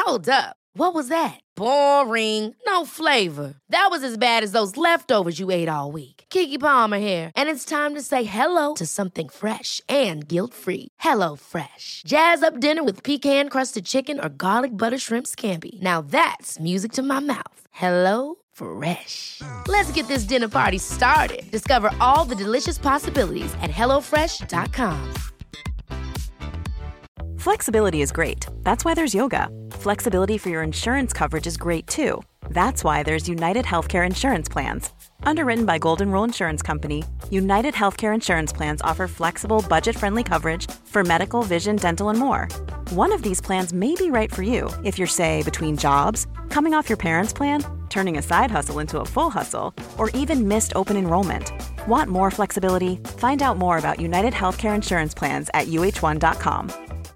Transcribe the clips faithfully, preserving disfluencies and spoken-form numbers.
Hold up. What was that? Boring. No flavor. That was as bad as those leftovers you ate all week. Keke Palmer here, and it's time to say hello to something fresh and guilt-free. Hello Fresh. Jazz up dinner with pecan-crusted chicken or garlic butter shrimp scampi. Now that's music to my mouth. Hello Fresh. Let's get this dinner party started. Discover all the delicious possibilities at hello fresh dot com. Flexibility is great. That's why there's yoga. Flexibility for your insurance coverage is great too. That's why there's United Healthcare Insurance Plans. Underwritten by Golden Rule Insurance Company, United Healthcare Insurance Plans offer flexible, budget-friendly coverage for medical, vision, dental, and more. One of these plans may be right for you if you're, say, between jobs, coming off your parents' plan, turning a side hustle into a full hustle, or even missed open enrollment. Want more flexibility? Find out more about United Healthcare Insurance Plans at U H one dot com.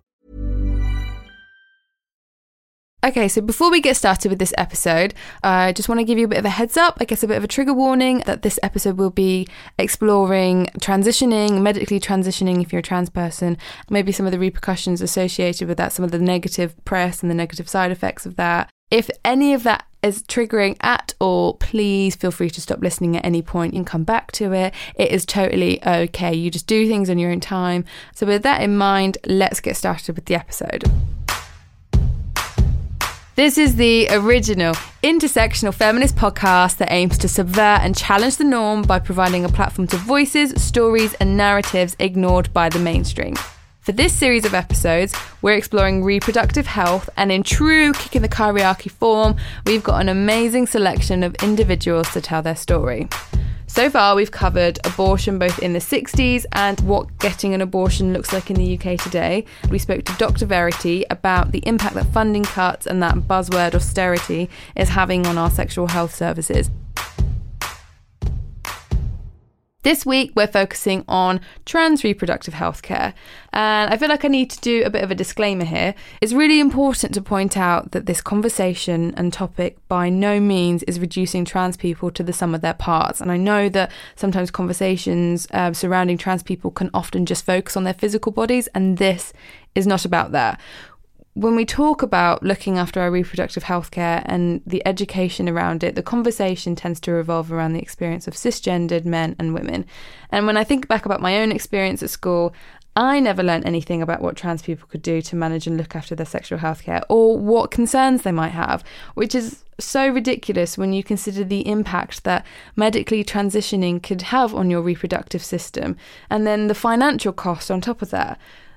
Okay, so before we get started with this episode, I just want to give you a bit of a heads up, I guess a bit of a trigger warning, that this episode will be exploring transitioning, medically transitioning if you're a trans person, maybe some of the repercussions associated with that, some of the negative press and the negative side effects of that. If any of that is triggering at all, please feel free to stop listening at any point and come back to it. It is totally okay. You just do things on your own time. So with that in mind, let's get started with the episode. This is the original intersectional feminist podcast that aims to subvert and challenge the norm by providing a platform to voices, stories, and narratives ignored by the mainstream. For this series of episodes, we're exploring reproductive health, and in true Kicking the Kyriarchy form, we've got an amazing selection of individuals to tell their story. So far, we've covered abortion both in the sixties and what getting an abortion looks like in the U K today. We spoke to Doctor Verity about the impact that funding cuts and that buzzword austerity is having on our sexual health services. This week, we're focusing on trans reproductive healthcare, and I feel like I need to do a bit of a disclaimer here. It's really important to point out that this conversation and topic by no means is reducing trans people to the sum of their parts, and I know that sometimes conversations uh, surrounding trans people can often just focus on their physical bodies, and this is not about that. When we talk about looking after our reproductive healthcare and the education around it, the conversation tends to revolve around the experience of cisgendered men and women. And when I think back about my own experience at school, I never learned anything about what trans people could do to manage and look after their sexual healthcare or what concerns they might have, which is so ridiculous when you consider the impact that medically transitioning could have on your reproductive system, and then the financial cost on top of that.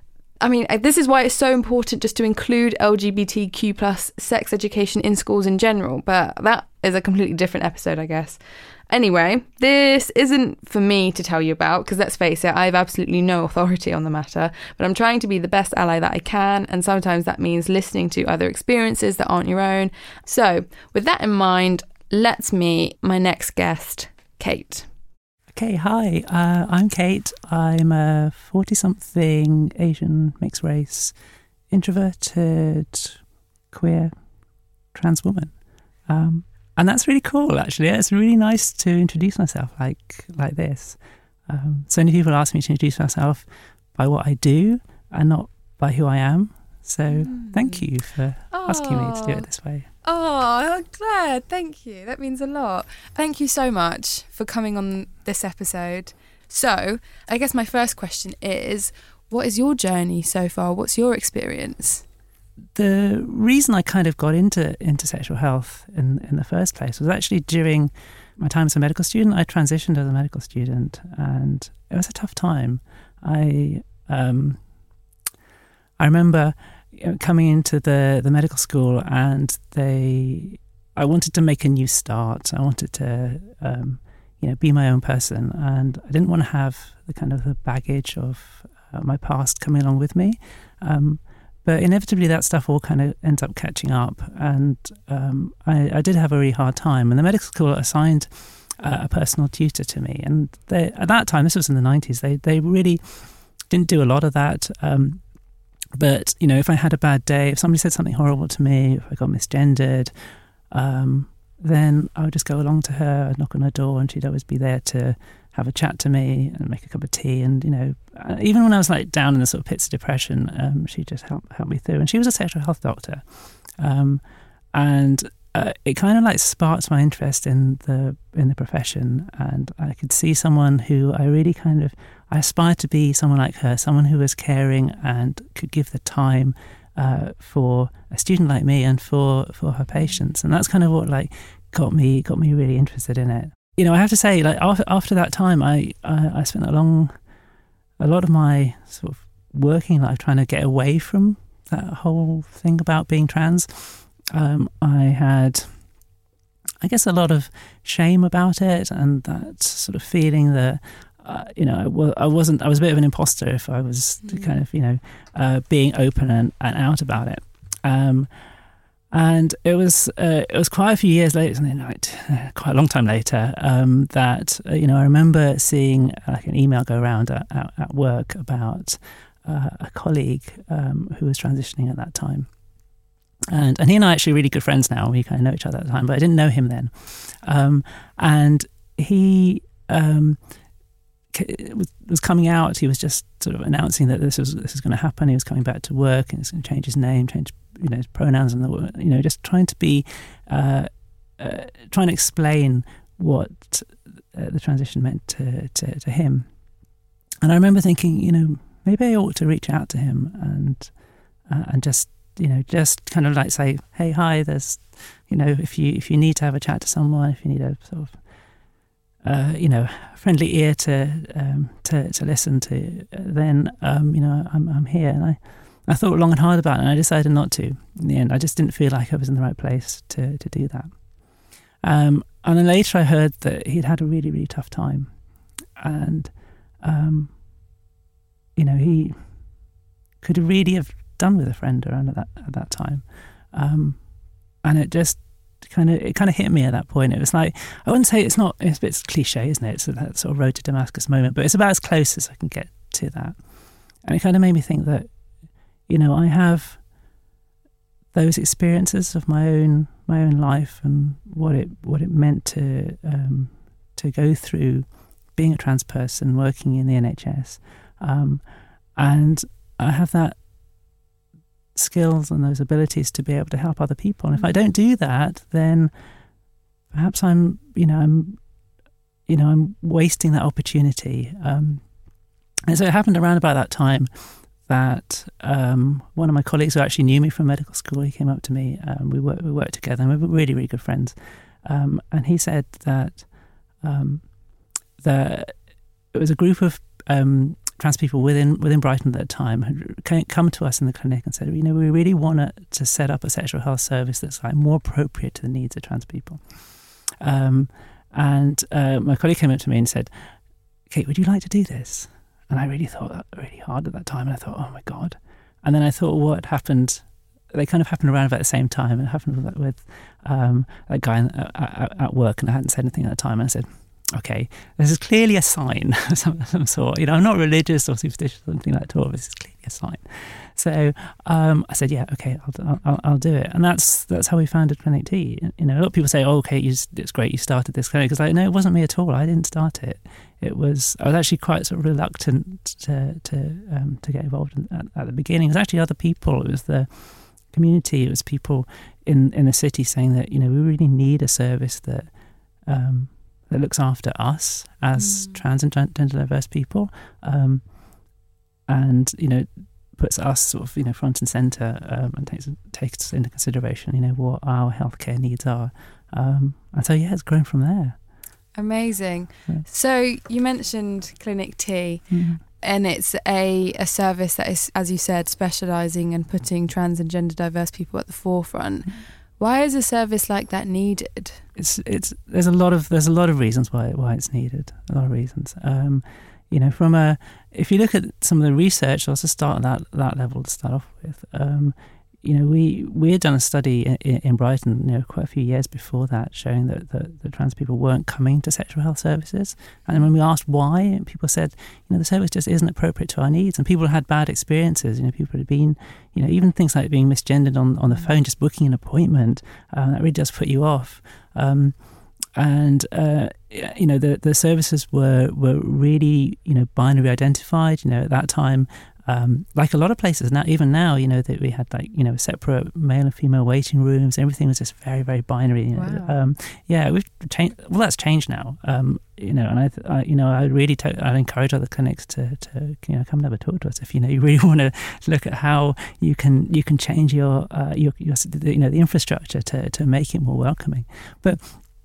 I mean, this is why it's so important just to include L G B T Q plus sex education in schools in general, but that is a completely different episode, I guess. Anyway, this isn't for me to tell you about, because let's face it, I have absolutely no authority on the matter, but I'm trying to be the best ally that I can, and sometimes that means listening to other experiences that aren't your own. So, with that in mind, let's meet my next guest, Kate. Okay, hi, uh, I'm Kate. I'm a forty-something Asian mixed race, introverted, queer, trans woman. Um, and that's really cool, actually. It's really nice to introduce myself like like this. Um, so many people ask me to introduce myself by what I do and not by who I am. So mm. thank you for oh. asking me to do it this way. Oh, I'm glad. Thank you. That means a lot. Thank you so much for coming on this episode. So, I guess my first question is, what is your journey so far? What's your experience? The reason I kind of got into, into sexual health in, in the first place was actually during my time as a medical student. I transitioned as a medical student, and it was a tough time. I um, I remember coming into the, the medical school, and they, I wanted to make a new start. I wanted to, um, you know, be my own person, and I didn't want to have the kind of the baggage of uh, my past coming along with me. Um, but inevitably, that stuff all kind of ends up catching up, and um, I, I did have a really hard time. And the medical school assigned uh, a personal tutor to me, and they, at that time, this was in the nineties. They they really didn't do a lot of that. Um, But, you know, if I had a bad day, if somebody said something horrible to me, if I got misgendered, um, then I would just go along to her, I'd knock on her door, and she'd always be there to have a chat to me and make a cup of tea. And, you know, even when I was like down in the sort of pits of depression, um, she just helped help me through. And she was a sexual health doctor. Um, and uh, it kind of like sparked my interest in the in the profession, and I could see someone who I really kind of I aspired to be someone like her, someone who was caring and could give the time uh, for a student like me and for, for her patients, and that's kind of what like got me got me really interested in it. You know, I have to say, like after after that time, I I, I spent a long a lot of my sort of working life trying to get away from that whole thing about being trans. Um, I had, I guess, a lot of shame about it, and that sort of feeling that, uh, you know, I, w- I wasn't, I was a bit of an imposter if I was mm. kind of, you know, uh, being open and, and out about it. Um, and it was, uh, it was quite a few years later, like, quite a long time later, um, that, uh, you know, I remember seeing like an email go around at, at, at work about uh, a colleague um, who was transitioning at that time. And and he and I are actually really good friends now. We kind of know each other at the time, but I didn't know him then. Um, and he um, was, was coming out. He was just sort of announcing that this was this was going to happen. He was coming back to work, and he was going to change his name, change you know his pronouns, and the, you know just trying to be uh, uh, trying to explain what uh, the transition meant to, to to him. And I remember thinking, you know, maybe I ought to reach out to him and uh, and just. you know, just kind of like say, hey, hi, there's, you know, if you if you need to have a chat to someone, if you need a sort of, uh, you know, friendly ear to um, to to listen to, uh, then, um, you know, I'm I'm here. And I, I thought long and hard about it, and I decided not to. In the end, I just didn't feel like I was in the right place to to do that. Um, and then later I heard that he'd had a really, really tough time. And, um, you know, he could really have done with a friend around at that at that time, um, and it just kind of it kind of hit me at that point. It was like, I wouldn't say it's not it's a bit cliche, isn't it? It's that sort of road to Damascus moment, but it's about as close as I can get to that. And it kind of made me think that, you know, I have those experiences of my own my own life and what it what it meant to um, to go through being a trans person working in the N H S, um, and I have that skills and those abilities to be able to help other people. And if I don't do that, then perhaps I'm, you know, I'm, you know, I'm wasting that opportunity. Um, and so it happened around about that time that um, one of my colleagues who actually knew me from medical school, he came up to me and we worked, we worked together, and we were really, really good friends. Um, and he said that um, that it was a group of um, trans people within within Brighton at that time had come to us in the clinic and said, you know, we really want to, to set up a sexual health service that's like more appropriate to the needs of trans people. Um, and uh, my colleague came up to me and said, Kate, would you like to do this? And I really thought that really hard at that time. And I thought, oh my God. And then I thought, well, what happened? They kind of happened around about the same time. It happened with, with um, a guy at, at, at work, and I hadn't said anything at the time. And I said, okay, this is clearly a sign of some, some sort. You know, I'm not religious or superstitious or anything like that at all. This is clearly a sign. So um, I said, yeah, okay, I'll, I'll, I'll do it. And that's that's how we founded Clinic T. You know, a lot of people say, oh, okay, you, it's great you started this clinic. Because like, no, it wasn't me at all. I didn't start it. It was, I was actually quite sort of reluctant to to um, to get involved in, at, at the beginning. It was actually other people. It was the community. It was people in, in the city saying that, you know, we really need a service that um, that looks after us as mm. trans and gender diverse people, um, and, you know, puts us sort of, you know, front and centre, um, and takes takes into consideration, you know, what our healthcare needs are. Um, and so, yeah, it's grown from there. Amazing. Yeah. So you mentioned Clinic T, mm-hmm. and it's a, a service that is, as you said, specialising and putting trans and gender diverse people at the forefront. Mm-hmm. Why is a service like that needed? It's it's there's a lot of there's a lot of reasons why why it's needed. A lot of reasons. Um, you know, from a if you look at some of the research, I'll just start at that that level to start off with. Um, you know, we we had done a study in, in Brighton, you know, quite a few years before that, showing that, that that trans people weren't coming to sexual health services. And when we asked why, people said, you know, the service just isn't appropriate to our needs. And people had bad experiences. You know, people had been, you know, even things like being misgendered on, on the phone, just booking an appointment, uh, that really does put you off. Um, and uh, you know, the the services were were really, you know, binary identified. You know, at that time, Um, like a lot of places now, even now, you know, that we had like, you know, separate male and female waiting rooms. Everything was just very, very binary. You know? Wow. Um, yeah, we've changed. Well, that's changed now. Um, you know, and I, I you know, I really, to, I encourage other clinics to, to, you know, come and have a talk to us if you know you really want to look at how you can you can change your uh, your, your you know the infrastructure to to make it more welcoming. But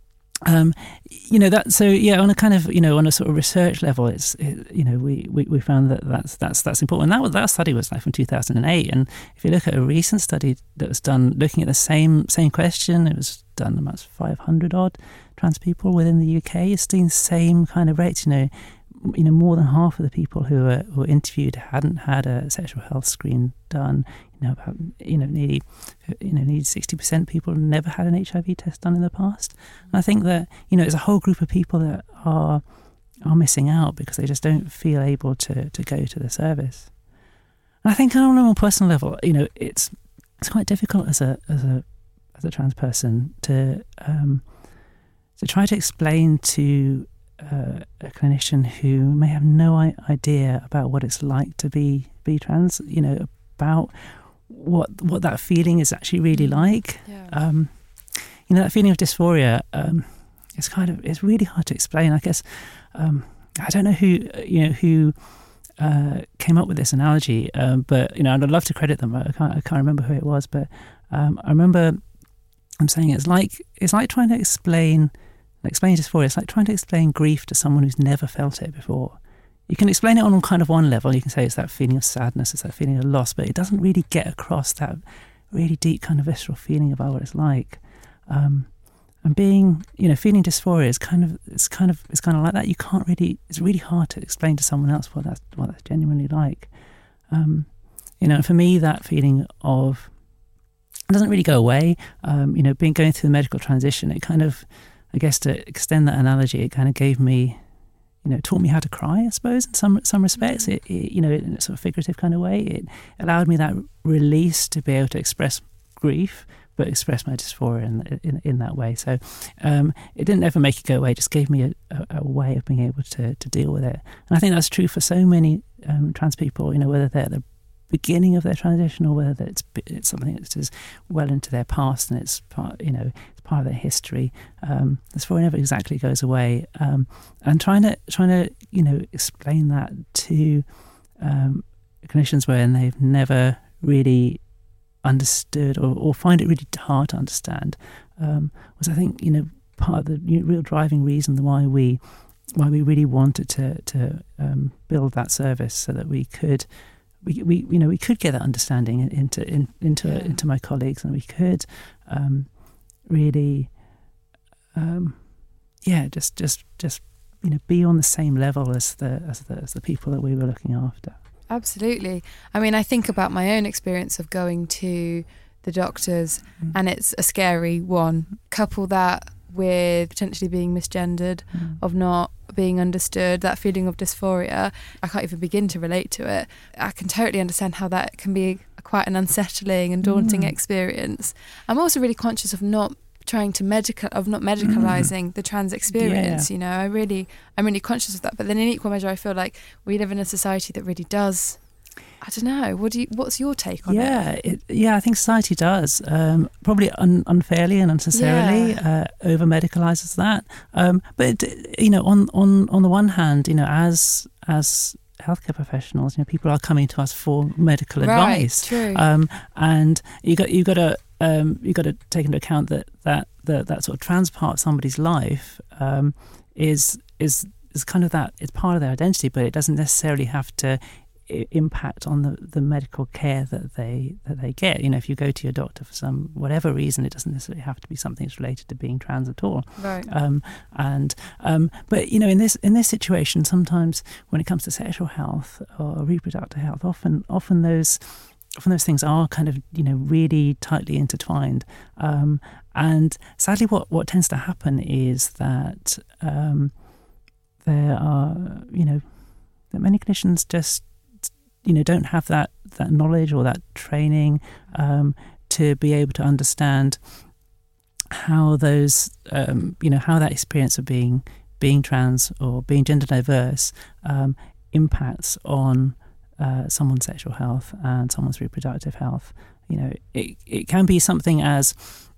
Um, you know that so yeah on a kind of you know on a sort of research level it's it, you know we, we, we found that that's that's that's important. And that was, that study was like from two thousand eight, and if you look at a recent study that was done looking at the same same question, it was done amongst five hundred odd trans people within the U K. It's seen same kind of rates. You know, you know more than half of the people who were who were interviewed hadn't had a sexual health screen done. You know, about, you know, nearly, you know, nearly sixty percent of people never had an H I V test done in the past. And I think that, you know, it's a whole group of people that are are missing out because they just don't feel able to, to go to the service. And I think on a more personal level, you know, it's it's quite difficult as a as a as a trans person to um, to try to explain to uh, a clinician who may have no idea about what it's like to be be trans. You know, about what what that feeling is actually really like. Yeah. Um, you know, that feeling of dysphoria, um, it's kind of, it's really hard to explain. I guess, um, I don't know who, you know, who uh, came up with this analogy, um, but, you know, and I'd love to credit them. I can't, I can't remember who it was, but um, I remember I'm saying it's like, it's like trying to explain, explain dysphoria. It's like trying to explain grief to someone who's never felt it before. You can explain it on kind of one level. You can say it's that feeling of sadness, it's that feeling of loss, but it doesn't really get across that really deep kind of visceral feeling about what it's like. Um, and being, you know, feeling dysphoria is kind of, it's kind of, it's kind of like that. You can't really, it's really hard to explain to someone else what that's, what that's genuinely like. Um, you know, and for me, that feeling of, it doesn't really go away. Um, you know, being, going through the medical transition, it kind of, I guess to extend that analogy, it kind of gave me, you know, taught me how to cry, I suppose, in some some respects. It, it, you know, in a sort of figurative kind of way. It allowed me that release to be able to express grief, but express my dysphoria in in, in that way. So um, it didn't ever make it go away. It just gave me a, a, a way of being able to to deal with it. And I think that's true for so many um, trans people. You know, whether they're at the beginning of their transition or whether it's it's something that is well into their past and it's part, you know, it's part of their history. Um, dysphoria never exactly goes away. Um, and trying to trying to you know explain that to um, clinicians when they've never really understood or, or find it really hard to understand um, was, I think, you know, part of the real driving reason why we why we really wanted to to um, build that service so that we could. We, we, you know, we could get that understanding into in, into yeah. into my colleagues, and we could um, really, um, yeah, just just just you know, be on the same level as the as the as the people that we were looking after. Absolutely. I mean, I think about my own experience of going to the doctors, mm. and it's a scary one. Couple that with potentially being misgendered, mm. of not being understood, that feeling of dysphoria, I can't even begin to relate to it. I can totally understand how that can be quite an unsettling and daunting mm. experience. I'm also really conscious of not trying to medical, of not medicalising mm. the trans experience. Yeah. You know, I really, I'm really conscious of that. But then in equal measure, I feel like we live in a society that really does. I don't know. What do you? What's your take on yeah, it? it? Yeah, I think society does um, probably un, unfairly and unnecessarily yeah. uh, over medicalises that. Um, but you know, on, on, on the one hand, you know, as as healthcare professionals, you know, people are coming to us for medical right, advice. True. Um, and you got you got to um, you got to take into account that that the, that sort of trans part of somebody's life um, is is is kind of that, it's part of their identity, but it doesn't necessarily have to impact on the, the medical care that they that they get. You know, if you go to your doctor for some whatever reason, it doesn't necessarily have to be something that's related to being trans at all. Right. Um, and um, but you know, in this in this situation, sometimes when it comes to sexual health or reproductive health, often often those often those things are kind of, you know, really tightly intertwined. Um, and sadly, what what tends to happen is that um, there are, you know, that many clinicians just you know, don't have that, that knowledge or that training um, to be able to understand how those, um, you know, how that experience of being being trans or being gender diverse um, impacts on uh, someone's sexual health and someone's reproductive health. You know, it it can be something as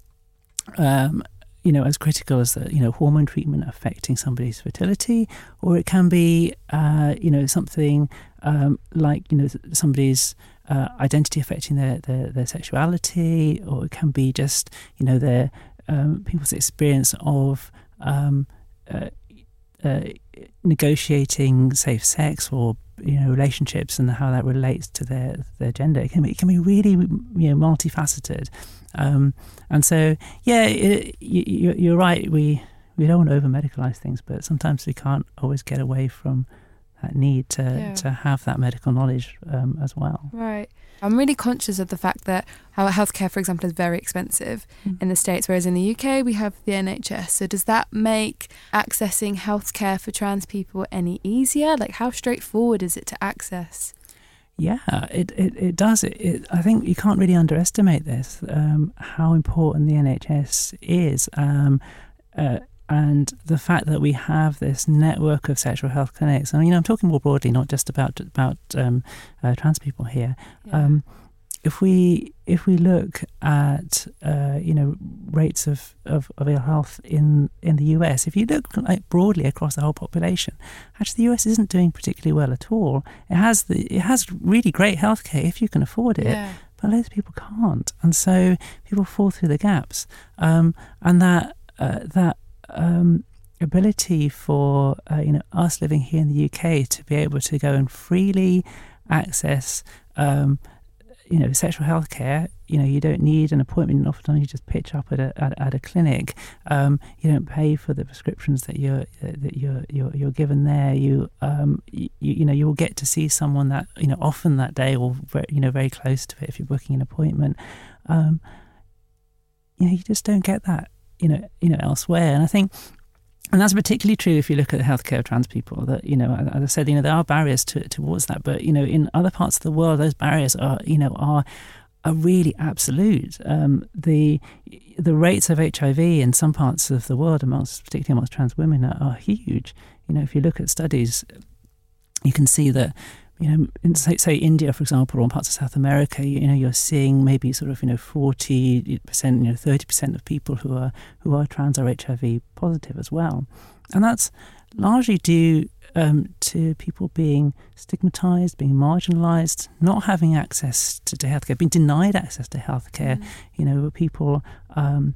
um, you know, as critical as the, you know, hormone treatment affecting somebody's fertility, or it can be, uh, you know, something um, like, you know, somebody's uh, identity affecting their, their, their sexuality, or it can be just, you know, their um, people's experience of um, uh, uh, negotiating safe sex or, you know, relationships and how that relates to their their gender. It can be, it can be really, you know, multifaceted. Um, and so, yeah, it, you, you're right. We we don't want to over medicalise things, but sometimes we can't always get away from that need to yeah. to have that medical knowledge um, as well. Right. I'm really conscious of the fact that our healthcare, for example, is very expensive mm. in the States, whereas in the U K we have the N H S. So does that make accessing healthcare for trans people any easier? Like, how straightforward is it to access? Yeah, it, it, it does. It, it, I think you can't really underestimate this, um, how important the N H S is. Um, uh, and the fact that we have this network of sexual health clinics. And, you know, I'm talking more broadly, not just about about um, uh, trans people here. Yeah. Um, if we if we look at uh, you know, rates of, of, of ill health in, in the U S, if you look like broadly across the whole population, actually the U S isn't doing particularly well at all. It has the it has really great healthcare if you can afford it, yeah. but loads of people can't, and so people fall through the gaps. Um, and that uh, that um, ability for uh, you know, us living here in the U K to be able to go and freely access Um, you know, sexual health care, you know, you don't need an appointment. Often you just pitch up at a at, at a clinic. Um, you don't pay for the prescriptions that you're uh, that you're, you're you're given there. You um you, you know, you will get to see someone that, you know, often that day, or very, you know, very close to it if you're booking an appointment. Um, you know, you just don't get that, you know, you know, elsewhere. And I think. And that's particularly true if you look at the healthcare of trans people. That, you know, as I said, you know, there are barriers to, towards that, but, you know, in other parts of the world, those barriers are, you know, are are really absolute. Um, the the rates of H I V in some parts of the world, amongst particularly amongst trans women, are, are huge. You know, if you look at studies, you can see that, you know, in say, say India, for example, or in parts of South America, you, you know, you're seeing maybe sort of, you know, forty percent, you know, thirty percent of people who are who are trans are H I V positive as well, and that's largely due um, to people being stigmatised, being marginalised, not having access to, to healthcare, being denied access to healthcare. Mm. You know, people. Um,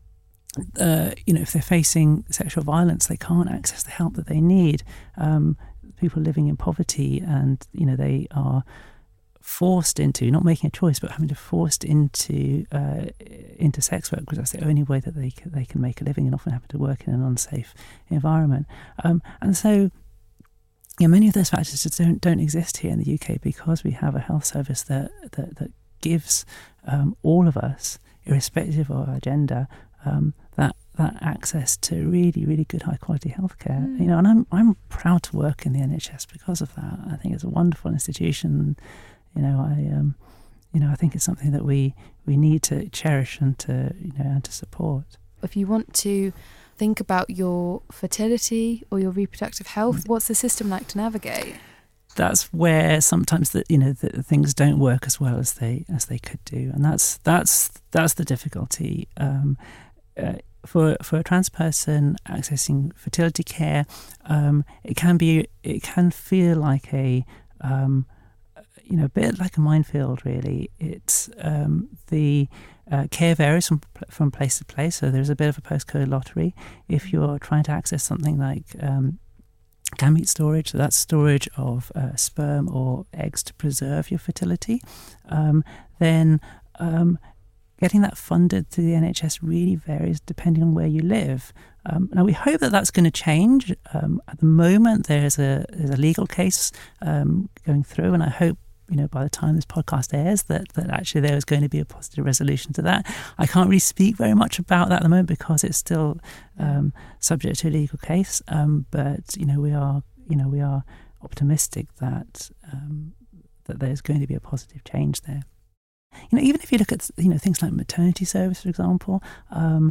uh, you know, if they're facing sexual violence, they can't access the help that they need. Um, people living in poverty, and, you know, they are forced into, not making a choice, but having to forced into uh, into sex work, because that's the only way that they can, they can make a living, and often having to work in an unsafe environment. Um, and so, yeah, many of those factors just don't don't exist here in the U K, because we have a health service that that, that gives um, all of us, irrespective of our gender, um, that that access to really, really good, high quality healthcare. Mm. You know, and I'm I'm proud to work in the N H S because of that. I think it's a wonderful institution. You know, I um, you know, I think it's something that we we need to cherish and to, you know, and to support. If you want to think about your fertility or your reproductive health, mm. what's the system like to navigate? That's where sometimes the, you know, the things don't work as well as they as they could do, and that's that's that's the difficulty. Um, uh, For for a trans person accessing fertility care, um, it can be it can feel like a um, you know a bit like a minefield. Really, it's um, the uh, care varies from from place to place. So there's a bit of a postcode lottery. If you're trying to access something like um, gamete storage, so that's storage of uh, sperm or eggs to preserve your fertility, um, then um, getting that funded through the N H S really varies depending on where you live. Um, now, we hope that that's going to change. Um, at the moment, there's a there's a legal case um, going through, and I hope, you know, by the time this podcast airs, that, that actually there is going to be a positive resolution to that. I can't really speak very much about that at the moment because it's still um, subject to a legal case. Um, but you know, we are you know we are optimistic that um, that there's going to be a positive change there. You know, even if you look at, you know, things like maternity service, for example, um,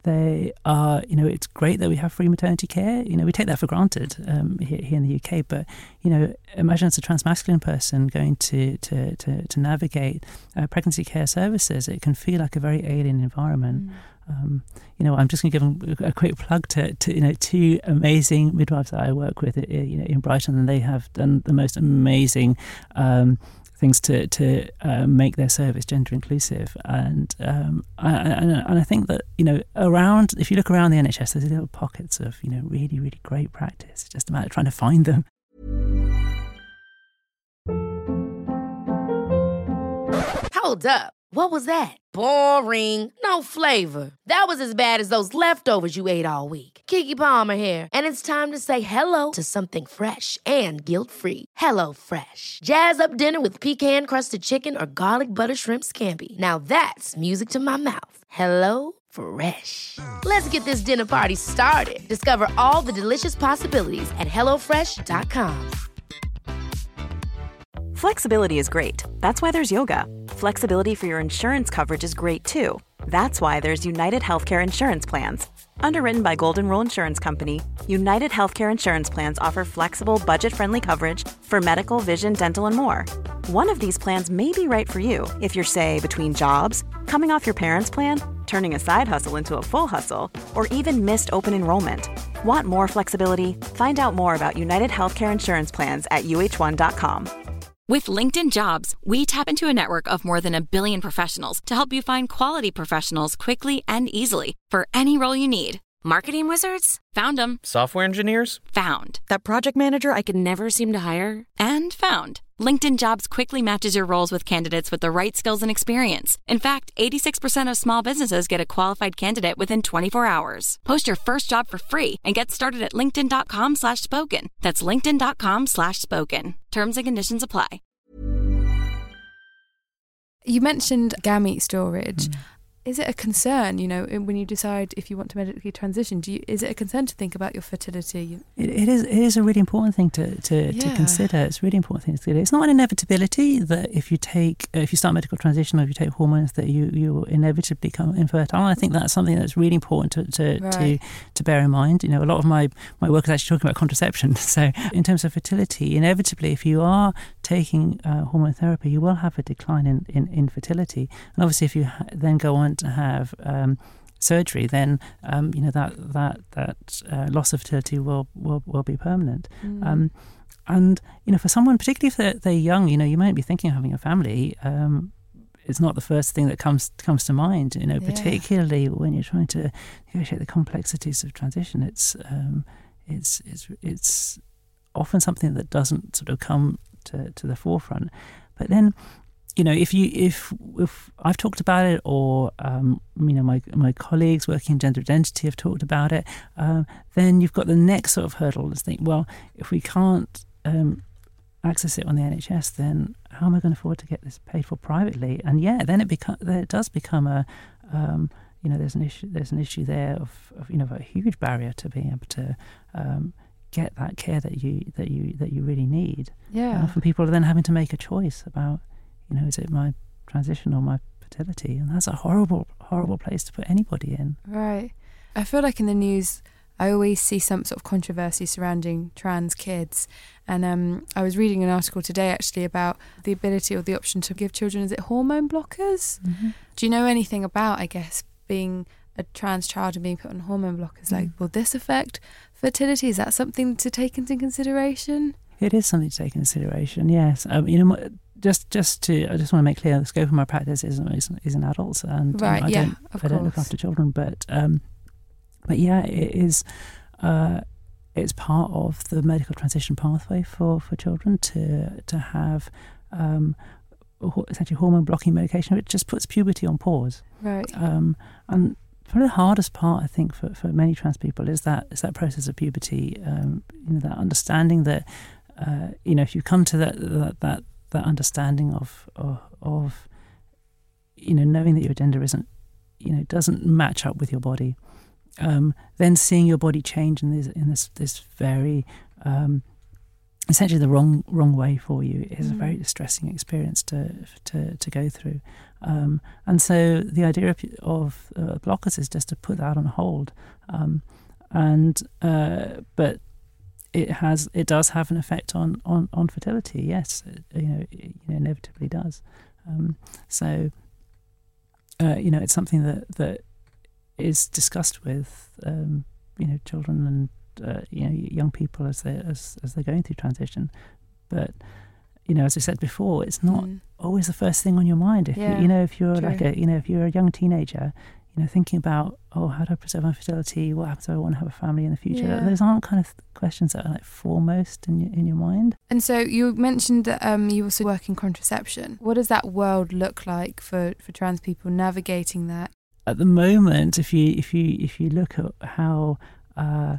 They are, you know, it's great that we have free maternity care. You know, we take that for granted um, here, here in the U K. But, you know, imagine as a transmasculine person going to to to, to navigate uh, pregnancy care services. It can feel like a very alien environment. Mm. Um, you know, I'm just going to give them a quick plug to, to, you know, two amazing midwives that I work with, you know, in Brighton, and they have done the most amazing Um, things to to uh, make their service gender inclusive, and um, I, and and I think that, you know, around, if you look around the N H S, there's little pockets of, you know, really really great practice. It's just a matter of trying to find them. Hold up. What was that? Boring. No flavor. That was as bad as those leftovers you ate all week. Keke Palmer here, and it's time to say hello to something fresh and guilt-free. Hello Fresh. Jazz up dinner with pecan-crusted chicken or garlic butter shrimp scampi. Now that's music to my mouth. Hello Fresh. Let's get this dinner party started. Discover all the delicious possibilities at hello fresh dot com. Flexibility is great. That's why there's yoga. Flexibility for your insurance coverage is great too. That's why there's United Healthcare Insurance Plans. Underwritten by Golden Rule Insurance Company, United Healthcare Insurance Plans offer flexible, budget-friendly coverage for medical, vision, dental, and more. One of these plans may be right for you if you're, say, between jobs, coming off your parents' plan, turning a side hustle into a full hustle, or even missed open enrollment. Want more flexibility? Find out more about United Healthcare Insurance Plans at U H one dot com. With LinkedIn Jobs, we tap into a network of more than a billion professionals to help you find quality professionals quickly and easily for any role you need. Marketing wizards? Found them. Software engineers? Found. That project manager I could never seem to hire? And found. LinkedIn Jobs quickly matches your roles with candidates with the right skills and experience. In fact, eighty-six percent of small businesses get a qualified candidate within twenty-four hours. Post your first job for free and get started at linkedin.com slash spoken. That's linkedin.com slash spoken. Terms and conditions apply. You mentioned gamete storage. Mm. Is it a concern, you know, when you decide if you want to medically transition? Do you, is it a concern to think about your fertility? It, it is. It is a really important thing to to, Yeah. to consider. It's a really important thing to consider. It's not an inevitability that if you take, if you start medical transition or if you take hormones, that you you will inevitably become infertile. And I think that's something that's really important to to, Right. to to bear in mind. You know, a lot of my my work is actually talking about contraception. So in terms of fertility, inevitably, if you are taking uh, hormone therapy, you will have a decline in in, in fertility. And obviously, if you ha- then go on to have um, surgery, then um, you know that that that uh, loss of fertility will will, will be permanent. Mm. Um, and you know, for someone, particularly if they're, they're young, you know, you might be thinking of having a family. Um, it's not the first thing that comes comes to mind. You know, Yeah. particularly when you're trying to negotiate the complexities of transition. It's um, it's it's it's often something that doesn't sort of come to, to the forefront. But then, you know, if you if if I've talked about it, or um, you know, my my colleagues working in gender identity have talked about it, um, then you've got the next sort of hurdle to think, well, if we can't um, access it on the N H S, then how am I going to afford to get this paid for privately? And yeah, then it become then it does become a um, you know, there's an issue there's an issue there of, of you know, a huge barrier to being able to um, get that care that you that you that you really need. Yeah. And often people are then having to make a choice about, you know, is it my transition or my fertility? And that's a horrible, horrible place to put anybody in. Right. I feel like in the news, I always see some sort of controversy surrounding trans kids. And um, I was reading an article today actually about the ability or the option to give children, is it hormone blockers? Mm-hmm. Do you know anything about, I guess, being a trans child and being put on hormone blockers? Like, will this affect fertility? Is that something to take into consideration? It is something to take into consideration, yes. Um, you know, just just to, I just want to make clear, the scope of my practice is is, is in adults, and Right, um, I yeah, don't of I don't look course. after children, but um, but yeah, it is. Uh, it's part of the medical transition pathway for, for children to to have um, ho- essentially hormone blocking medication, which just puts puberty on pause. Right. Um, and probably the hardest part, I think, for, for many trans people is that is that process of puberty. Um, you know, that understanding that uh, you know, if you come to that that that, that understanding of, of of you know, knowing that your gender isn't, you know, doesn't match up with your body, um, then seeing your body change in this in this this very um, essentially the wrong wrong way for you is mm. a very distressing experience to to, to go through. Um, and so the idea of, of uh, blockers is just to put that on hold. Um, and uh, but it has it does have an effect on, on, on fertility. Yes, it, you know, it, you know, inevitably does. Um, so uh, you know, it's something that that is discussed with um, you know children and uh, you know young people as they as as they're going through transition. But you know, as I said before, it's not mm. always the first thing on your mind. If yeah, you, you know, if you're true. like a, you know, if you're a young teenager, you know, thinking about, oh, how do I preserve my fertility? What happens if I want to have a family in the future? Yeah. Those aren't kind of questions that are like foremost in your in your mind. And so you mentioned that um, you also work in contraception. What does that world look like for, for trans people navigating that? At the moment, if you if you if you look at how uh,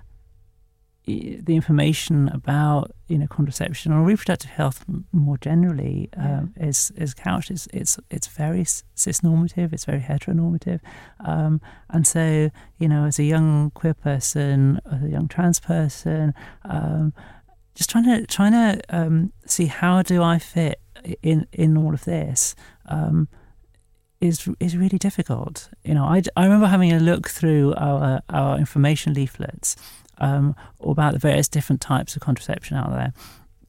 the information about you know contraception or reproductive health more generally um, yeah. is is couched. It's it's it's very cis-normative. It's very heteronormative, um, and so you know, as a young queer person, as a young trans person, um, just trying to trying to um, see how do I fit in in all of this. Um, is is really difficult. You know, I, I remember having a look through our our information leaflets um, about the various different types of contraception out there,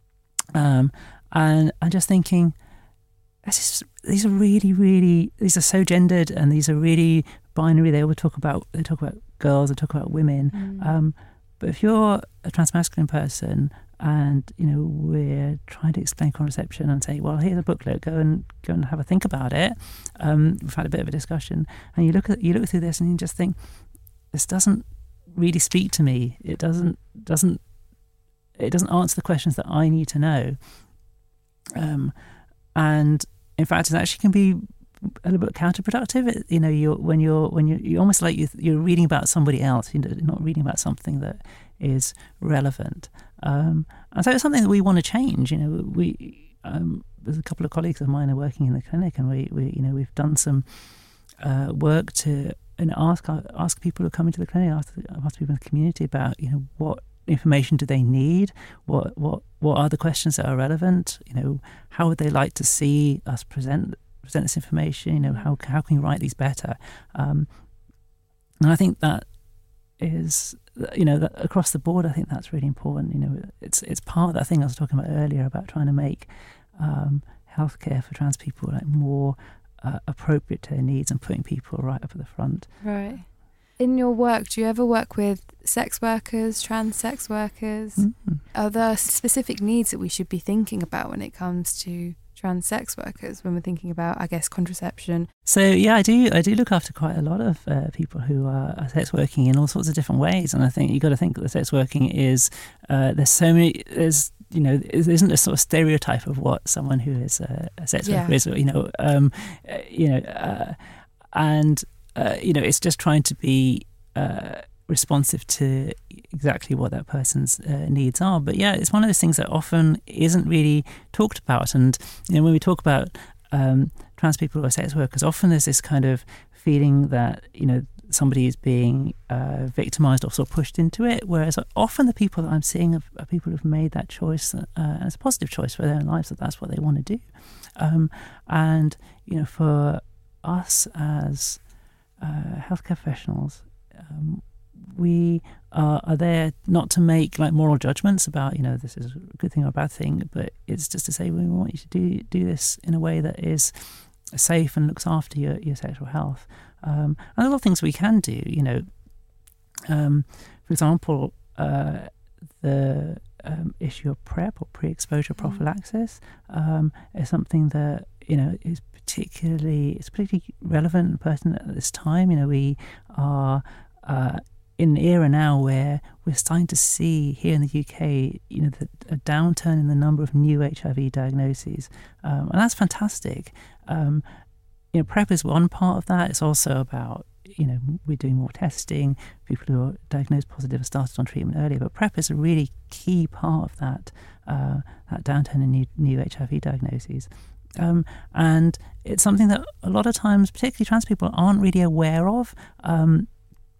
um, and I'm just thinking, this is, these are really really these are so gendered and these are really binary. They all talk about they talk about girls, they talk about women, mm. um, but if you're a transmasculine person, and you know we're trying to explain contraception and say, well, here's a booklet, go and go and have a think about it. Um, we've had a bit of a discussion, and you look at you look through this, and you just think, this doesn't really speak to me. It doesn't doesn't it doesn't answer the questions that I need to know. Um, and in fact, it actually can be a little bit counterproductive. It, you know, you're when you're when you're, you're almost like you're, you're reading about somebody else. You know, you're not reading about something that is relevant. Um, and so it's something that we want to change. You know, we um, there's a couple of colleagues of mine are working in the clinic, and we, we you know we've done some uh, work to and ask ask people who come into the clinic, ask, ask people in the community about you know what information do they need, what what what are the questions that are relevant. You know, how would they like to see us present present this information? You know, how how can we write these better? Um, and I think that is, you know, that across the board, I think that's really important. You know, it's it's part of that thing I was talking about earlier about trying to make um, healthcare for trans people like more uh, appropriate to their needs and putting people right up at the front. Right. In your work, do you ever work with sex workers, trans sex workers? Mm-hmm. Are there specific needs that we should be thinking about when it comes to trans sex workers when we're thinking about, I guess, contraception? So yeah, I do. I do look after quite a lot of uh, people who are sex working in all sorts of different ways, and I think you got to think that the sex working is uh, there's so many. There's you know there isn't a sort of stereotype of what someone who is a, a sex worker yeah. is. You know, um, uh, you know, uh, and uh, you know, it's just trying to be Uh, responsive to exactly what that person's uh, needs are. But yeah, it's one of those things that often isn't really talked about. And you know, when we talk about um, trans people or sex workers, often there's this kind of feeling that you know somebody is being uh, victimized or sort of pushed into it. Whereas often the people that I'm seeing are, are people who've made that choice, uh, and it's a positive choice for their lives, that that's what they want to do. Um, and you know, for us as uh, healthcare professionals, Um, we are, are there not to make like moral judgments about you know this is a good thing or a bad thing, but it's just to say we want you to do do this in a way that is safe and looks after your, your sexual health. Um, and a lot of things we can do. You know, um, for example, uh, the um, issue of PrEP or pre-exposure prophylaxis um, is something that you know is particularly it's particularly relevant and pertinent at this time. You know, we are Uh, in an era now where we're starting to see here in the U K, you know, the, a downturn in the number of new H I V diagnoses, um, and that's fantastic. Um, you know, PrEP is one part of that. It's also about, you know, we're doing more testing. People who are diagnosed positive have started on treatment earlier, but PrEP is a really key part of that uh, that downturn in new, new H I V diagnoses. Um, and it's something that a lot of times, particularly trans people, aren't really aware of. Um,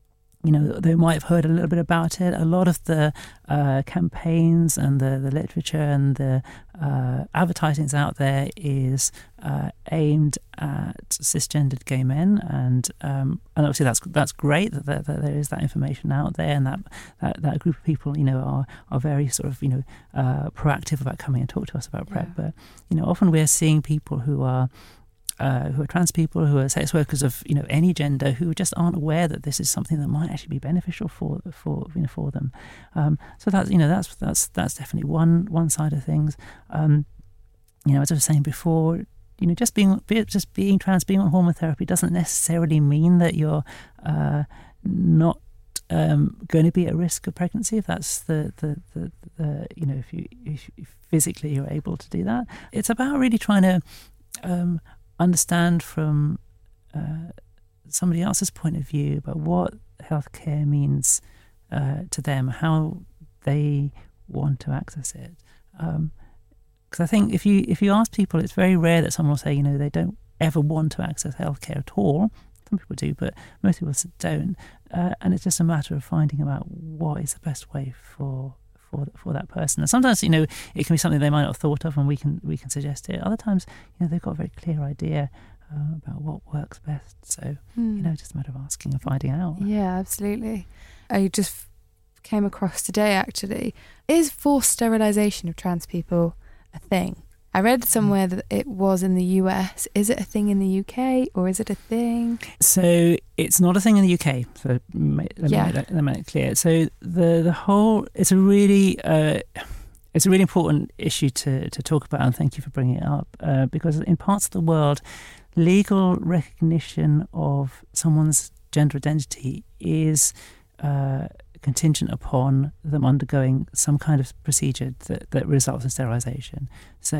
you know, they might have heard a little bit about it. A lot of the uh, campaigns and the, the literature and the uh, advertising out there is uh, aimed at cisgendered gay men, and um, and obviously that's that's great that there, that there is that information out there, and that, that that group of people, you know, are are very sort of, you know, uh, proactive about coming and talk to us about PrEP. Yeah. But you know, often we're seeing people who are Uh, who are trans people, who are sex workers of, you know, any gender, who just aren't aware that this is something that might actually be beneficial for for you know for them. Um, so that's you know that's that's that's definitely one one side of things. Um, you know, as I was saying before, you know, just being just being trans, being on hormone therapy doesn't necessarily mean that you're uh, not um, going to be at risk of pregnancy. If that's the the, the, the you know if you if physically you're able to do that, it's about really trying to um, understand from uh, somebody else's point of view about what healthcare means uh, to them, how they want to access it. Because um, I think if you if you ask people, it's very rare that someone will say, you know, they don't ever want to access healthcare at all. Some people do, but most people don't. Uh, and it's just a matter of finding out what is the best way for. For, for that person. And sometimes, you know, it can be something they might not have thought of, and we can we can suggest it. Other times, you know, they've got a very clear idea uh, about what works best. So, mm. you know, just a matter of asking and finding out. Yeah, absolutely. I just came across today, actually, is forced sterilisation of trans people a thing? I read somewhere that it was in the U S. Is it a thing in the U K, or is it a thing? So it's not a thing in the U K. So let me, yeah. make, that, let me make it clear. So the the whole it's a really uh, it's a really important issue to to talk about, and thank you for bringing it up uh, because in parts of the world, legal recognition of someone's gender identity is Uh, contingent upon them undergoing some kind of procedure that, that results in sterilisation. So,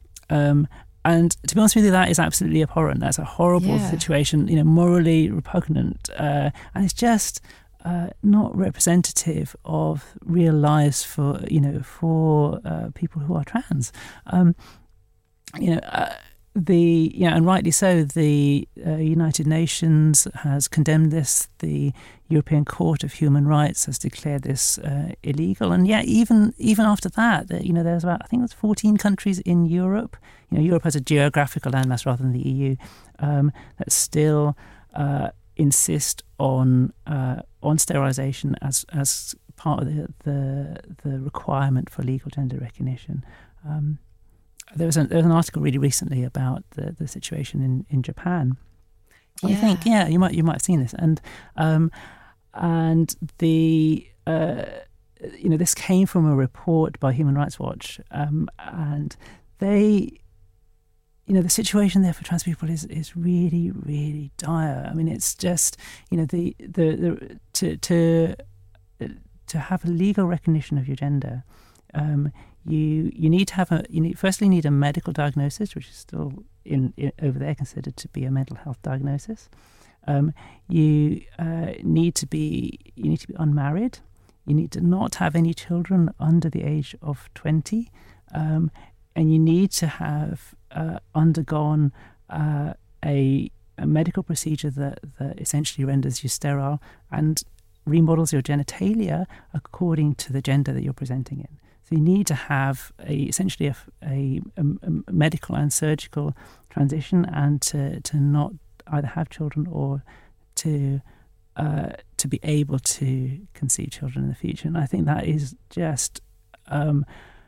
um, and to be honest with you, that is absolutely abhorrent. That's a horrible yeah. situation, you know, morally repugnant, uh, and it's just uh, not representative of real lives for, you know, for uh, people who are trans. Um, you know, uh, The yeah, and rightly so. The uh, United Nations has condemned this. The European Court of Human Rights has declared this uh, illegal. And yeah, even even after that, you know, there's about I think there's fourteen countries in Europe. You know, Europe has a geographical landmass rather than the E U um, that still uh, insist on uh, on sterilisation as as part of the the, the requirement for legal gender recognition. Um, There was, a, there was an article really recently about the, the situation in, in Japan. Yeah. I think, yeah, you might you might have seen this, and um, and the uh, you know this came from a report by Human Rights Watch, um, and they, you know, the situation there for trans people is is really really dire. I mean, it's just you know the the, the to to to have a legal recognition of your gender. Um, You you need to have a you need firstly need a medical diagnosis, which is still in, in over there considered to be a mental health diagnosis. Um, you uh, need to be you need to be unmarried. You need to not have any children under the age of twenty, um, and you need to have uh, undergone uh, a, a medical procedure that, that essentially renders you sterile and remodels your genitalia according to the gender that you're presenting in. So you need to have a, essentially a, a, a medical and surgical transition, and to, to not either have children or to uh, to be able to conceive children in the future. And I think that is just um,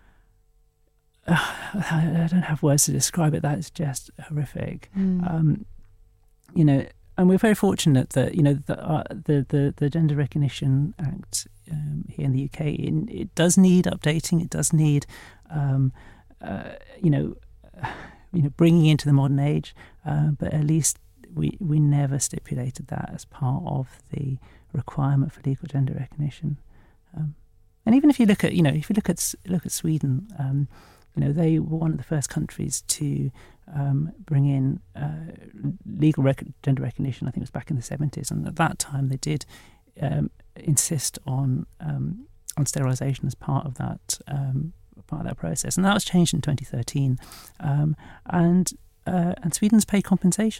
I don't have words to describe it. That is just horrific. Mm. Um, you know, and we're very fortunate that you know the uh, the, the the Gender Recognition Act um, here in the U K it, it does need updating. It does need um, uh, you know uh, you know bringing into the modern age. Uh, but at least we we never stipulated that as part of the requirement for legal gender recognition. Um, and even if you look at you know if you look at look at Sweden. Um, You know, they were one of the first countries to um, bring in uh, legal rec- gender recognition. I think it was back in the seventies, and at that time they did um, insist on um, on sterilisation as part of that um, part of that process, and that was changed in twenty thirteen. Um, and uh, and Sweden's paid compensation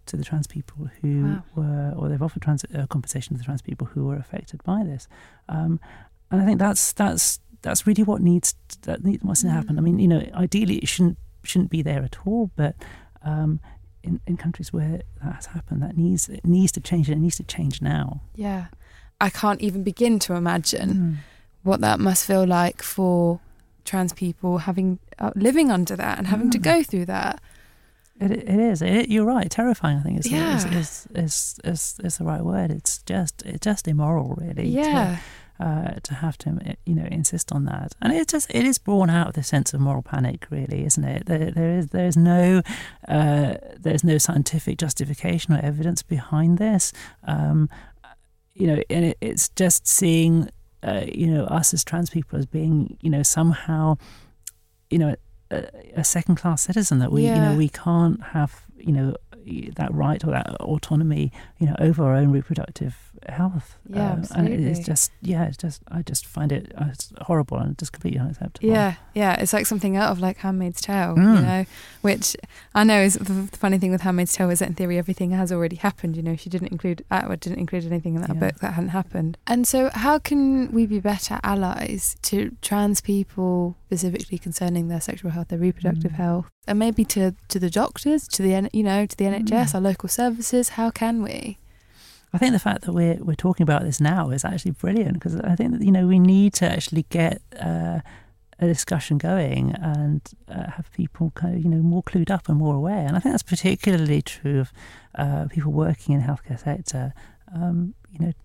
to the trans people who Wow. were, or they've offered trans, uh, compensation to the trans people who were affected by this. Um, and I think that's that's that's really what needs to, that needs, what's to happen. I mean, you know, ideally it shouldn't shouldn't be there at all, but um, in in countries where that has happened, that needs it needs to change, and it needs to change now. Yeah. I can't even begin to imagine Mm. what that must feel like for trans people having uh, living under that and having Mm. to go through that. It it is. It, you're right. Terrifying. I think is, Yeah. is, is is is is the right word. It's just it's just immoral, really. Yeah. To, uh, to have to you know insist on that, and it just it is born out of the sense of moral panic, really, isn't it? There there is there is no uh, there's no scientific justification or evidence behind this. Um, you know, and it, it's just seeing uh, you know us as trans people as being you know somehow you know. A, a second-class citizen, that we, Yeah. you know, we can't have, you know, that right or that autonomy, you know, over our own reproductive health. Yeah, Uh, and it is absolutely. just, yeah, it's just, I just find it uh, it's horrible and just completely unacceptable. Yeah, yeah, it's like something out of like Handmaid's Tale, Mm. you know, which I know is the the funny thing with Handmaid's Tale is that in theory everything has already happened. You know, she didn't include Atwood didn't include anything in that Yeah. book that hadn't happened. And so, how can we be better allies to trans people, specifically concerning their sexual health, their reproductive Mm. health, and maybe to to the doctors, to the N- you know, to the N H S, Mm. our local services? How can we? I think the fact that we're we're talking about this now is actually brilliant, because I think that, you know, we need to actually get uh, a discussion going and uh, have people kind of, you know, more clued up and more aware. And I think that's particularly true of uh, people working in the healthcare sector. Um, you know,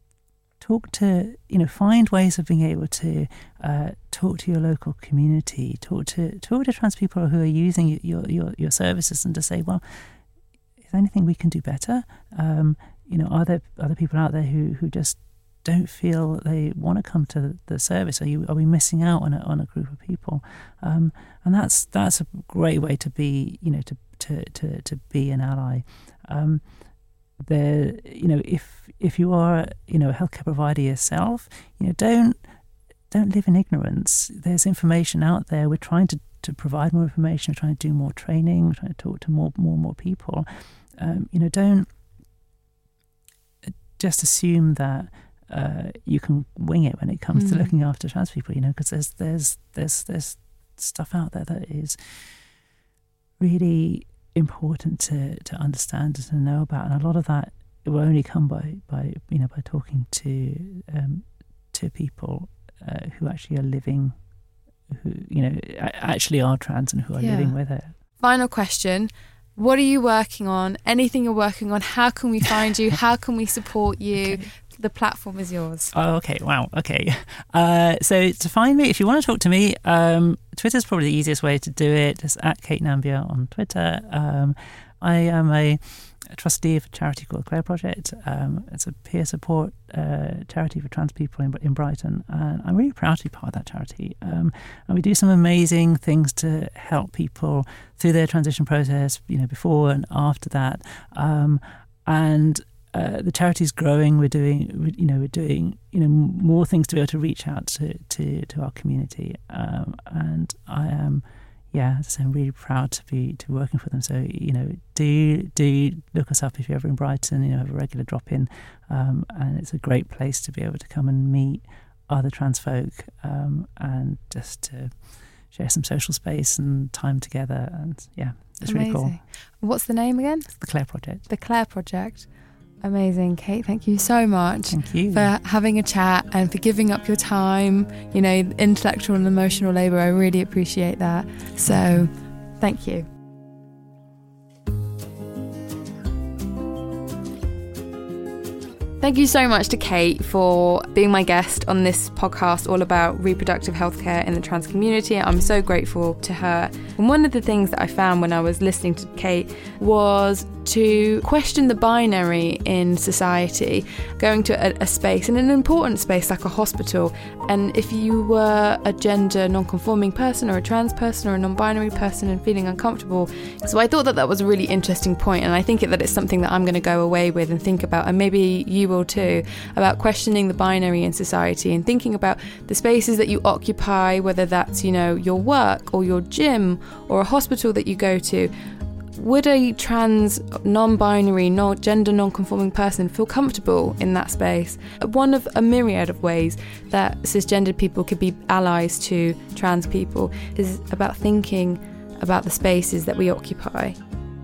talk to, you know, find ways of being able to uh, talk to your local community, talk to talk to trans people who are using your your, your services, and to say, well, is there anything we can do better? Um, you know, are there other people out there who, who just don't feel they want to come to the service? Are you are we missing out on a on a group of people? Um, and that's that's a great way to be, you know, to to to, to be an ally. Um, there, you know, if if you are, you know, a healthcare provider yourself, you know, don't don't live in ignorance. There's information out there. We're trying to, to provide more information. We're trying to do more training. We're trying to talk to more more and more people. Um, you know, don't just assume that uh, you can wing it when it comes Mm. to looking after trans people. You know, because there's there's there's there's stuff out there that is really important to, to understand and to know about, and a lot of that will only come by, by you know by talking to um, to people uh, who actually are living, who you know actually are trans and who are Yeah. living with it. Final question. What are you working on? Anything you're working on? How can we find you? How can we support you? Okay. The platform is yours. Oh, okay. Wow. Okay. Uh, so to find me, if you want to talk to me, um, Twitter's probably the easiest way to do it. Just at Kate Nambiar on Twitter. Um, I am a, a trustee of a charity called the Clare Project. Um, it's a peer support uh, charity for trans people in, in Brighton, and I'm really proud to be part of that charity. Um, and we do some amazing things to help people through their transition process, you know, before and after that. Um, and Uh, the charity's growing. We're doing, you know, we're doing, you know, more things to be able to reach out to to, to our community. Um, and I am, yeah, as I say, I'm really proud to be to be working for them. So, you know, do do look us up if you're ever in Brighton. You know, have a regular drop in, um, and it's a great place to be able to come and meet other trans folk um, and just to share some social space and time together. And yeah, it's Amazing. really cool. What's the name again? It's the Clare Project. The Clare Project. Amazing, Kate. Thank you so much Thank you for having a chat and for giving up your time, you know, intellectual and emotional labour. I really appreciate that. So, thank you. Thank you so much to Kate for being my guest on this podcast all about reproductive healthcare in the trans community. I'm so grateful to her. And one of the things that I found when I was listening to Kate was to question the binary in society, going to a, a space, and an important space like a hospital, and if you were a gender non-conforming person or a trans person or a non-binary person and feeling uncomfortable. So I thought that that was a really interesting point, and I think that it's something that I'm going to go away with and think about, and maybe you will too, about questioning the binary in society and thinking about the spaces that you occupy, whether that's, you know, your work or your gym or a hospital that you go to. would a trans, non-binary, non gender non-conforming person feel comfortable in that space? One of a myriad of ways that cisgendered people could be allies to trans people is about thinking about the spaces that we occupy.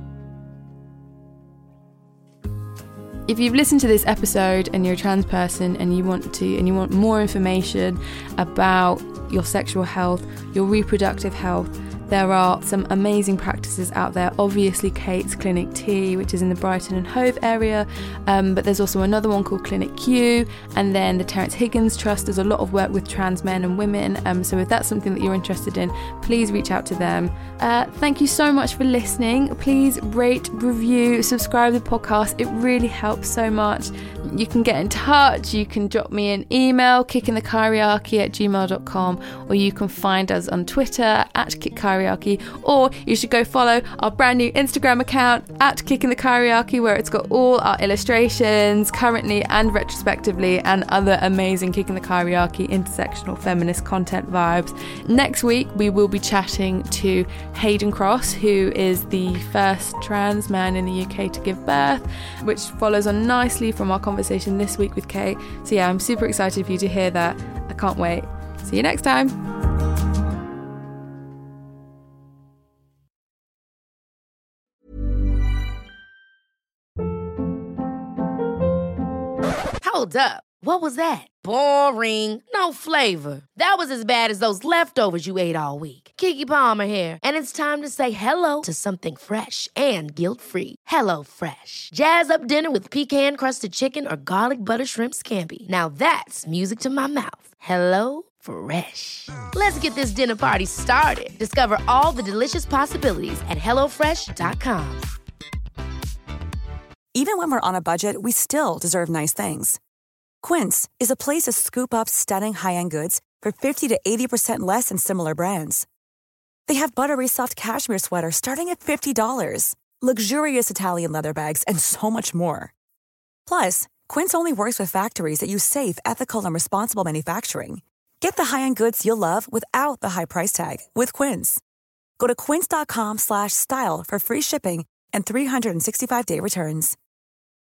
If you've listened to this episode and you're a trans person and you want to and you want more information about your sexual health, your reproductive health, there are some amazing practices out there. Obviously Kate's Clinic T, which is in the Brighton and Hove area, um, but there's also another one called Clinic Q, and then the Terence Higgins Trust does a lot of work with trans men and women, um, so if that's something that you're interested in, please reach out to them. Uh, thank you so much for listening. Please rate, review, subscribe to the podcast. It really helps so much. You can get in touch, you can drop me an email, kickinthekariarchy at gmail dot com, or you can find us on Twitter at kickkariarchy, or you should go follow our brand new Instagram account at kickinthekariarchy, where it's got all our illustrations currently and retrospectively and other amazing Kicking the Kariarchy intersectional feminist content vibes. Next week we will be chatting to Hayden Cross, who is the first trans man in the U K to give birth, which follows on nicely from our conversation this week with Kate. So yeah, I'm super excited for you to hear that. I can't wait. See you next time. Hold up. What was that? Boring. No flavor. That was as bad as those leftovers you ate all week. Keke Palmer here, and it's time to say hello to something fresh and guilt-free. Hello Fresh. Jazz up dinner with pecan-crusted chicken or garlic butter shrimp scampi. Now that's music to my mouth. Hello Fresh. Let's get this dinner party started. Discover all the delicious possibilities at hello fresh dot com. Even when we're on a budget, we still deserve nice things. Quince is a place to scoop up stunning high-end goods for fifty to eighty percent less than similar brands. They have buttery soft cashmere sweaters starting at fifty dollars, luxurious Italian leather bags, and so much more. Plus, Quince only works with factories that use safe, ethical, and responsible manufacturing. Get the high-end goods you'll love without the high price tag with Quince. Go to quince dot com slash style for free shipping and three sixty-five day returns.